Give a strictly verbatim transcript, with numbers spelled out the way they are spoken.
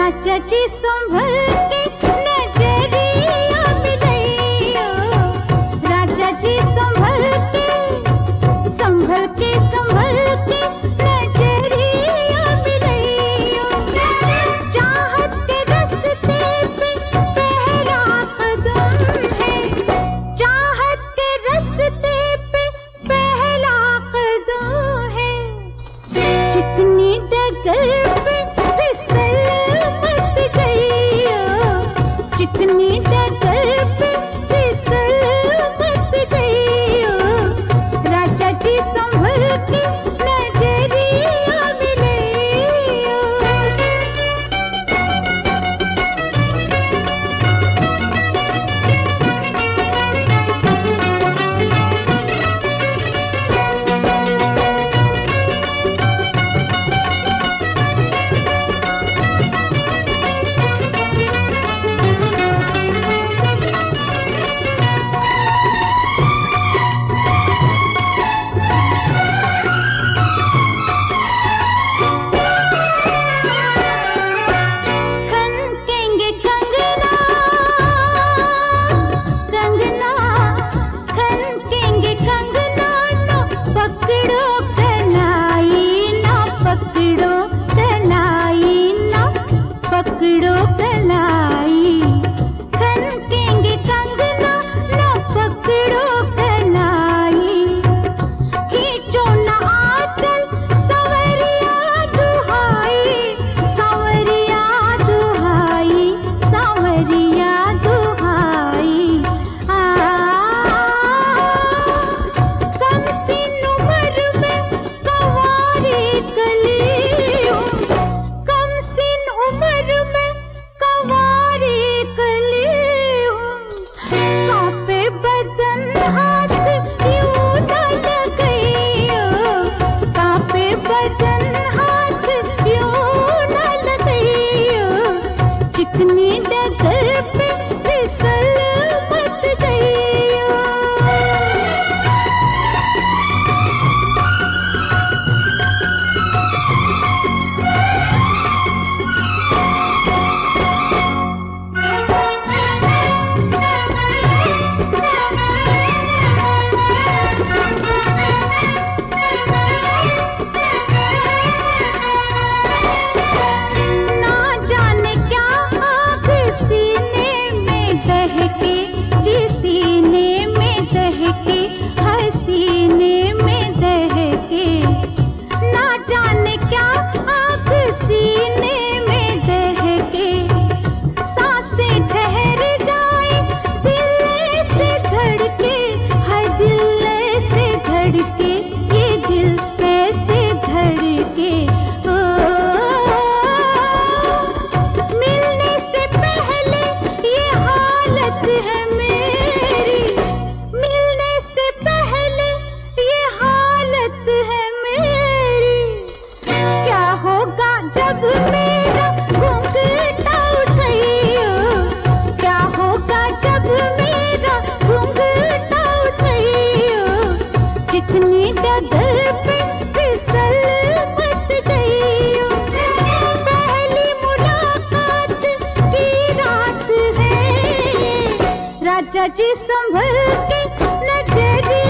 राजा जी संभल के नजरिया मिलैयो, राजा जी संभल के संभल के संभल के नजरिया मिलैयो। चाहत के रस्ते पे पहला कदम है, चाहत के रस्ते पे पहला कदम है। चिकनी डगर पे फिसल मत जाइयो, चिकनी डगर पे फिसल मत जाइयो। राजा जी संभल के नजरिया मिलैयो। खनकेंगे कंगना कंगना, खनकेंगे कंगना, ना पकड़ो कलाई, ना पकड़ो कलाई, ना पकड़ो कलाई। खनकेंगे कंगना, ना पकड़ो कलाई। खींचो ना आंचल सांवरिया दुहाई, सांवरिया दुहाई, सांवरिया दुहाई। आ कम सीन उम्र में कंवारी कलियों, कम सीन उम्र में कंवारी कलियों। कांपे बदन हाथ यूं न लगाइयो, कांपे बदन हाथ यूं न लगाइयो। चिकनी डगर पे फिसल मत जाइयो। ना जाने क्या आग सीने में दहके, जी सीने में दहके, हर सीने में दहके। ना जाने क्या आग सीने में दहके। सांसें ठहर जाए दिल से धड़के, हर दिल से धड़के, ये दिल कैसे धड़के। ओ मिलने से पहले ये हालत है मेरी, मिलने से पहले ये हालत है मेरी। क्या होगा जब मेरा घूंघटा उठाइयो, क्या होगा जब मेरा घूंघटा उठाइयो। चिकनी डगर पे फिसल मत जाइयो। पहली मुलाकात की रात है, राजा जी संभल के नजरिया